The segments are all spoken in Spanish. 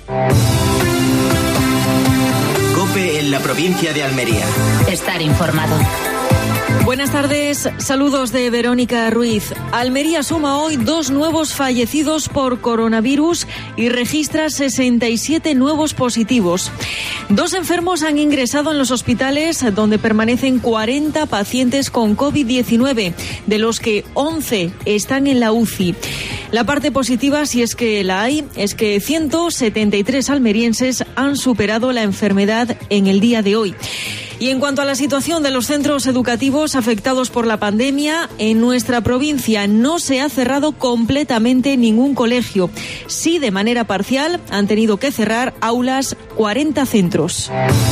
COPE en la provincia de Almería. Estar informado. Buenas tardes, saludos de Verónica Ruiz. Almería suma hoy 2 nuevos fallecidos por coronavirus y registra 67 nuevos positivos. 2 enfermos han ingresado en los hospitales donde permanecen 40 pacientes con COVID-19, de los que 11 están en la UCI. La parte positiva, si es que la hay, es que 173 almerienses han superado la enfermedad en el día de hoy. Y en cuanto a la situación de los centros educativos afectados por la pandemia, en nuestra provincia no se ha cerrado completamente ningún colegio. Sí, de manera parcial, han tenido que cerrar aulas 40 centros.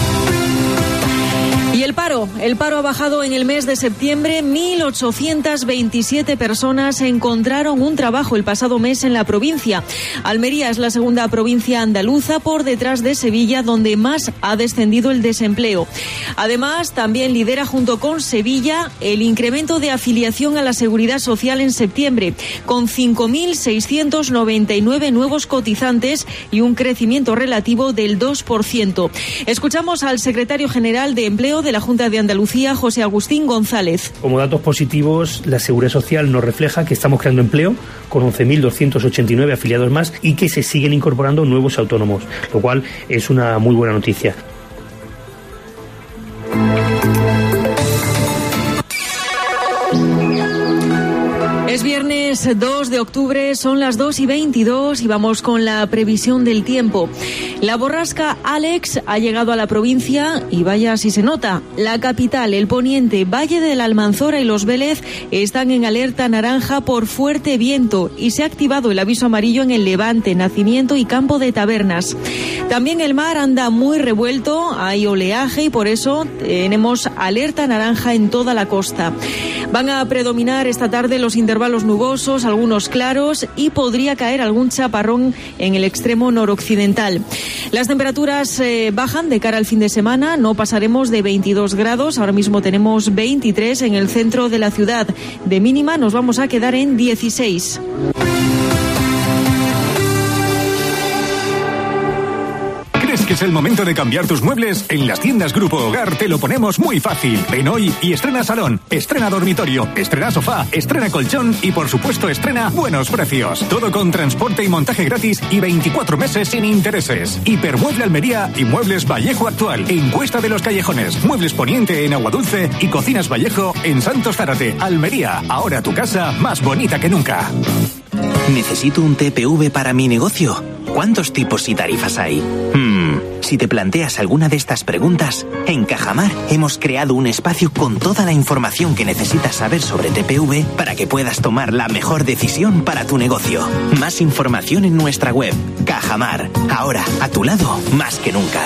Y el paro ha bajado en el mes de septiembre. 1.827 personas encontraron un trabajo el pasado mes en la provincia. Almería es la segunda provincia andaluza por detrás de Sevilla, donde más ha descendido el desempleo. Además, también lidera junto con Sevilla el incremento de afiliación a la Seguridad Social en septiembre, con 5.699 nuevos cotizantes y un crecimiento relativo del 2%. Escuchamos al secretario general de Empleo de la Junta de Andalucía, José Agustín González. Como datos positivos, la Seguridad Social nos refleja que estamos creando empleo con 11.289 afiliados más y que se siguen incorporando nuevos autónomos, lo cual es una muy buena noticia. Es viernes 2 de octubre, son las 2:22 y vamos con la previsión del tiempo. La borrasca Alex ha llegado a la provincia y vaya si se nota. La capital, el poniente, Valle de la Almanzora y Los Vélez están en alerta naranja por fuerte viento y se ha activado el aviso amarillo en el Levante, Nacimiento y Campo de Tabernas. También el mar anda muy revuelto, hay oleaje y por eso tenemos alerta naranja en toda la costa. Van a predominar esta tarde los intervalos nubosos, algunos claros y podría caer algún chaparrón en el extremo noroccidental. Las temperaturas bajan de cara al fin de semana, no pasaremos de 22 grados, ahora mismo tenemos 23 en el centro de la ciudad. De mínima nos vamos a quedar en 16. ¿Crees que es el momento de cambiar tus muebles? En las tiendas Grupo Hogar te lo ponemos muy fácil. Ven hoy y estrena salón, estrena dormitorio, estrena sofá, estrena colchón y por supuesto estrena buenos precios. Todo con transporte y montaje gratis y 24 meses sin intereses. Hipermueble Almería y Muebles Vallejo Actual en Cuesta de los Callejones. Muebles Poniente en Aguadulce y Cocinas Vallejo en Santos Zárate, Almería. Ahora tu casa más bonita que nunca. ¿Necesito un TPV para mi negocio? ¿Cuántos tipos y tarifas hay? Si te planteas alguna de estas preguntas, en Cajamar hemos creado un espacio con toda la información que necesitas saber sobre TPV para que puedas tomar la mejor decisión para tu negocio. Más información en nuestra web. Cajamar, ahora a tu lado más que nunca.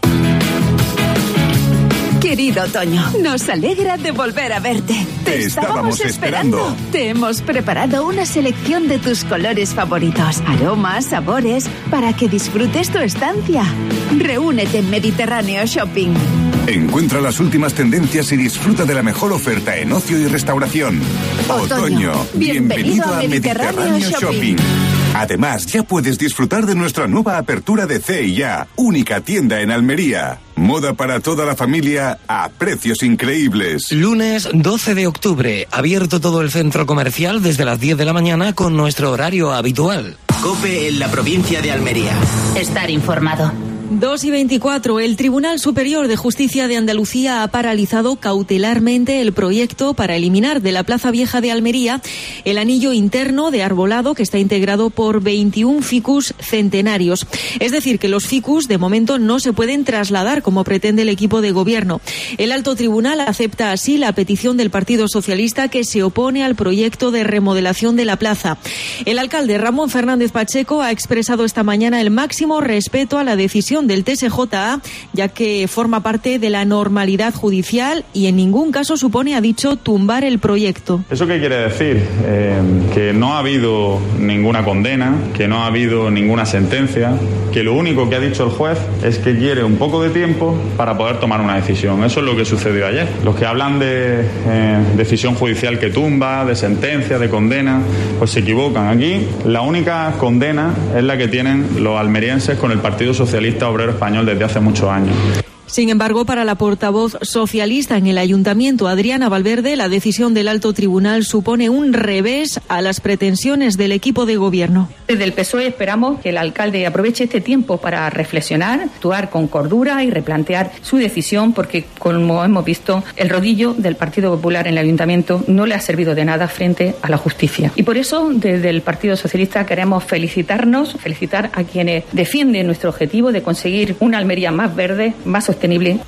Querido Toño, nos alegra de volver a verte. Te estábamos esperando. Te hemos preparado una selección de tus colores favoritos, aromas, sabores, para que disfrutes tu estancia. Reúnete en Mediterráneo Shopping. Encuentra las últimas tendencias y disfruta de la mejor oferta en ocio y restauración. Otoño, bienvenido a Mediterráneo Shopping. Además, ya puedes disfrutar de nuestra nueva apertura de C&A, única tienda en Almería. Moda para toda la familia a precios increíbles. Lunes 12 de octubre, abierto todo el centro comercial desde las 10 de la mañana con nuestro horario habitual. COPE en la provincia de Almería. Estar informado. 2:24. El Tribunal Superior de Justicia de Andalucía ha paralizado cautelarmente el proyecto para eliminar de la Plaza Vieja de Almería el anillo interno de arbolado que está integrado por 21 ficus centenarios. Es decir, que los ficus de momento no se pueden trasladar como pretende el equipo de gobierno. El alto tribunal acepta así la petición del Partido Socialista que se opone al proyecto de remodelación de la plaza. El alcalde Ramón Fernández Pacheco ha expresado esta mañana el máximo respeto a la decisión decisión del TSJA, ya que forma parte de la normalidad judicial y en ningún caso supone, ha dicho, tumbar el proyecto. ¿Eso qué quiere decir? Que no ha habido ninguna condena, que no ha habido ninguna sentencia, que lo único que ha dicho el juez es que quiere un poco de tiempo para poder tomar una decisión. Eso es lo que sucedió ayer. Los que hablan de decisión judicial que tumba, de sentencia, de condena, pues se equivocan. Aquí la única condena es la que tienen los almerienses con el Partido Socialista Obrero Español desde hace muchos años. Sin embargo, para la portavoz socialista en el Ayuntamiento, Adriana Valverde, la decisión del Alto Tribunal supone un revés a las pretensiones del equipo de gobierno. Desde el PSOE esperamos que el alcalde aproveche este tiempo para reflexionar, actuar con cordura y replantear su decisión, porque, como hemos visto, el rodillo del Partido Popular en el Ayuntamiento no le ha servido de nada frente a la justicia. Y por eso, desde el Partido Socialista queremos felicitar a quienes defienden nuestro objetivo de conseguir una Almería más verde, más sostenible.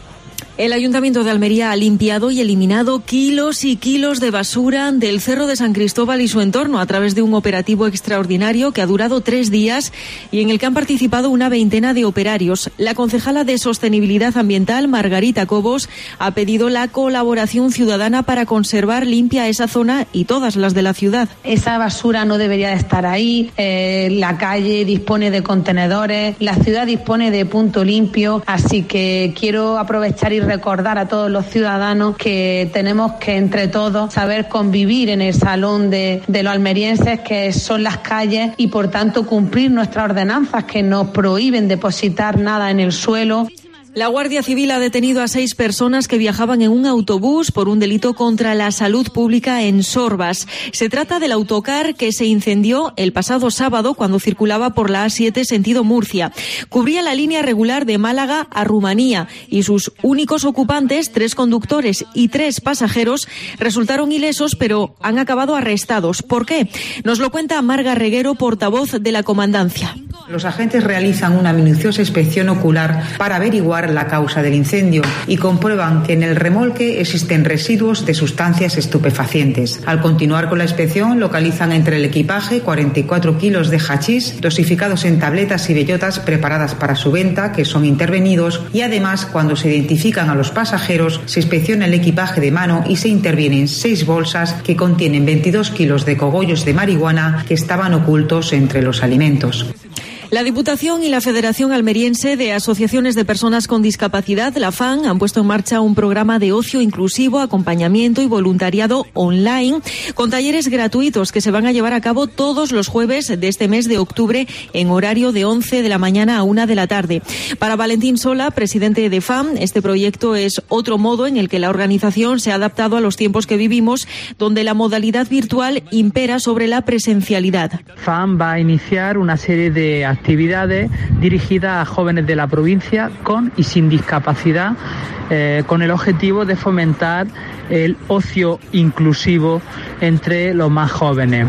El Ayuntamiento de Almería ha limpiado y eliminado kilos y kilos de basura del Cerro de San Cristóbal y su entorno a través de un operativo extraordinario que ha durado 3 días y en el que han participado una veintena de operarios. La concejala de Sostenibilidad Ambiental, Margarita Cobos, ha pedido la colaboración ciudadana para conservar limpia esa zona y todas las de la ciudad. Esa basura no debería de estar ahí. La calle dispone de contenedores, la ciudad dispone de punto limpio, así que quiero aprovechar y recordar a todos los ciudadanos que tenemos que entre todos saber convivir en el salón de los almerienses, que son las calles, y por tanto cumplir nuestras ordenanzas que nos prohíben depositar nada en el suelo. La Guardia Civil ha detenido a 6 personas que viajaban en un autobús por un delito contra la salud pública en Sorbas. Se trata del autocar que se incendió el pasado sábado cuando circulaba por la A7 sentido Murcia. Cubría la línea regular de Málaga a Rumanía y sus únicos ocupantes, 3 conductores y 3 pasajeros, resultaron ilesos, pero han acabado arrestados. ¿Por qué? Nos lo cuenta Marga Reguero, portavoz de la Comandancia. Los agentes realizan una minuciosa inspección ocular para averiguar la causa del incendio y comprueban que en el remolque existen residuos de sustancias estupefacientes. Al continuar con la inspección, localizan entre el equipaje 44 kilos de hachís dosificados en tabletas y bellotas preparadas para su venta, que son intervenidos, y además, cuando se identifican a los pasajeros, se inspecciona el equipaje de mano y se intervienen 6 bolsas que contienen 22 kilos de cogollos de marihuana que estaban ocultos entre los alimentos. La Diputación y la Federación Almeriense de Asociaciones de Personas con Discapacidad, la FAN, han puesto en marcha un programa de ocio inclusivo, acompañamiento y voluntariado online con talleres gratuitos que se van a llevar a cabo todos los jueves de este mes de octubre en horario de 11 de la mañana a 1 de la tarde. Para Valentín Sola, presidente de FAN, este proyecto es otro modo en el que la organización se ha adaptado a los tiempos que vivimos, donde la modalidad virtual impera sobre la presencialidad. FAN va a iniciar una serie de actividades dirigidas a jóvenes de la provincia con y sin discapacidad, con el objetivo de fomentar el ocio inclusivo entre los más jóvenes.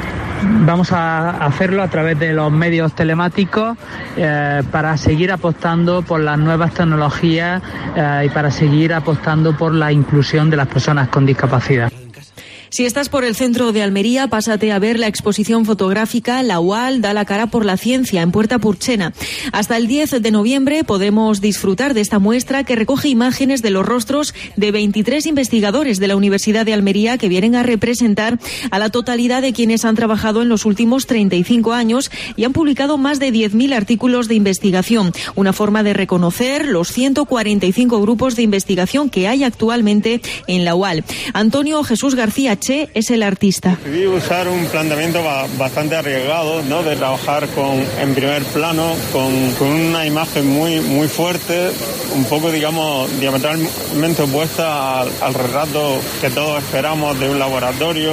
Vamos a hacerlo a través de los medios telemáticos para seguir apostando por las nuevas tecnologías y para seguir apostando por la inclusión de las personas con discapacidad. Si estás por el centro de Almería, pásate a ver la exposición fotográfica La UAL da la cara por la ciencia en Puerta Purchena. Hasta el 10 de noviembre podemos disfrutar de esta muestra que recoge imágenes de los rostros de 23 investigadores de la Universidad de Almería que vienen a representar a la totalidad de quienes han trabajado en los últimos 35 años y han publicado más de 10.000 artículos de investigación. Una forma de reconocer los 145 grupos de investigación que hay actualmente en la UAL. Antonio Jesús García Che es el artista. Decidí usar un planteamiento bastante arriesgado, ¿no? De trabajar en primer plano, con una imagen muy fuerte, un poco, digamos, diametralmente opuesta al retrato que todos esperamos de un laboratorio.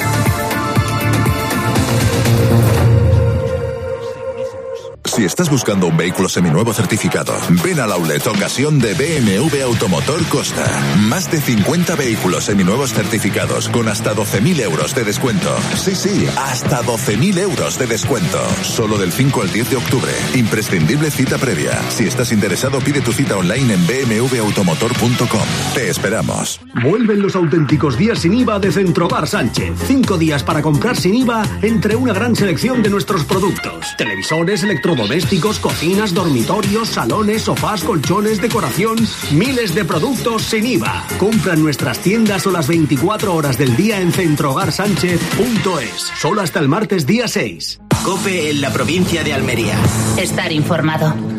Si estás buscando un vehículo seminuevo certificado, ven al outlet Ocasión de BMW Automotor Costa. Más de 50 vehículos seminuevos certificados con hasta 12.000 euros de descuento. Sí, hasta 12.000 euros de descuento. Solo del 5 al 10 de octubre. Imprescindible cita previa. Si estás interesado, pide tu cita online en bmwautomotor.com. Te esperamos. Vuelven los auténticos días sin IVA de Centrobar Sánchez. 5 días para comprar sin IVA entre una gran selección de nuestros productos. Televisores, electrodomésticos, electrodomésticos, cocinas, dormitorios, salones, sofás, colchones, decoración, miles de productos sin IVA. Compra en nuestras tiendas o las 24 horas del día en centrogarsánchez.es. Solo hasta el martes día 6. COPE en la provincia de Almería. Estar informado.